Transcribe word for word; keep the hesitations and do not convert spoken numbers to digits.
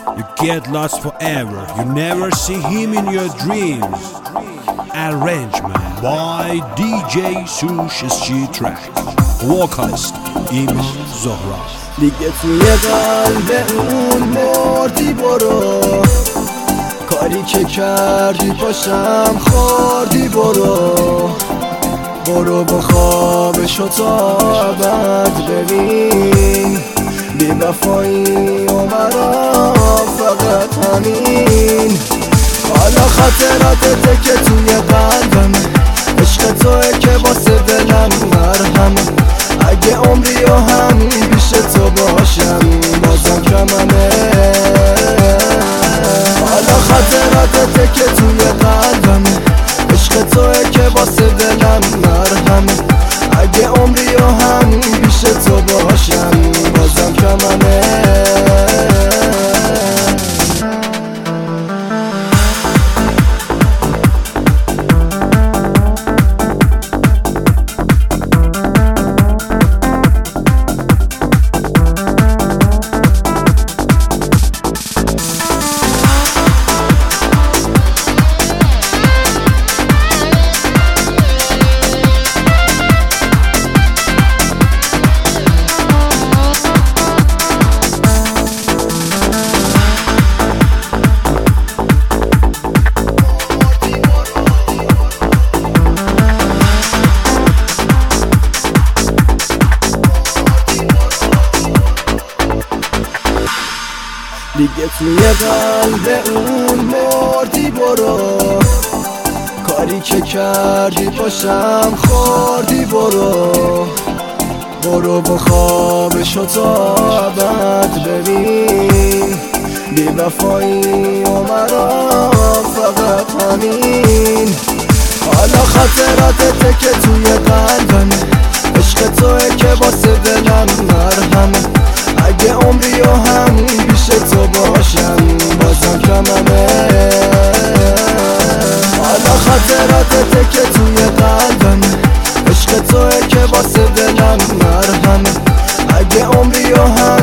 You get lost forever. You never see him in your dreams. Arrangement by دی جی سوش سی ترک. Vocalist ایمان زهرا. دیگه توی قلب اون مردی، برو کاری که کردی پاشم خوردی، برو برو با خوابشو تا ابد ببین، بی وفایی و مرا فقط همین. حالا خاطراتته که توی قلبمه، عشق توه که واسه دلم مرهمه. اگه عمری و همین پیش تو باشم بازم کممه. حالا خاطراتته که توی قلبمه، عشق توه که واسه دلم مرهمه. اگه عمری و همین پیش تو باشم بازم کممه. دیگه توی قلب اون مردی، برو کاری که کردی پاشم خوردی، برو برو با خوابشو تا ابد ببین، بی وفایی و مرا فقط همین. حالا خاطراتته که توی قلبمه، عشق توه که واسه دلم مرهمه. اگه عمری و همین پیش تو باشم بازم کممه. حالا خاطراتته که توی قلبمه، عشق توه که واسه دلم مرهمه. اگه عمری و همین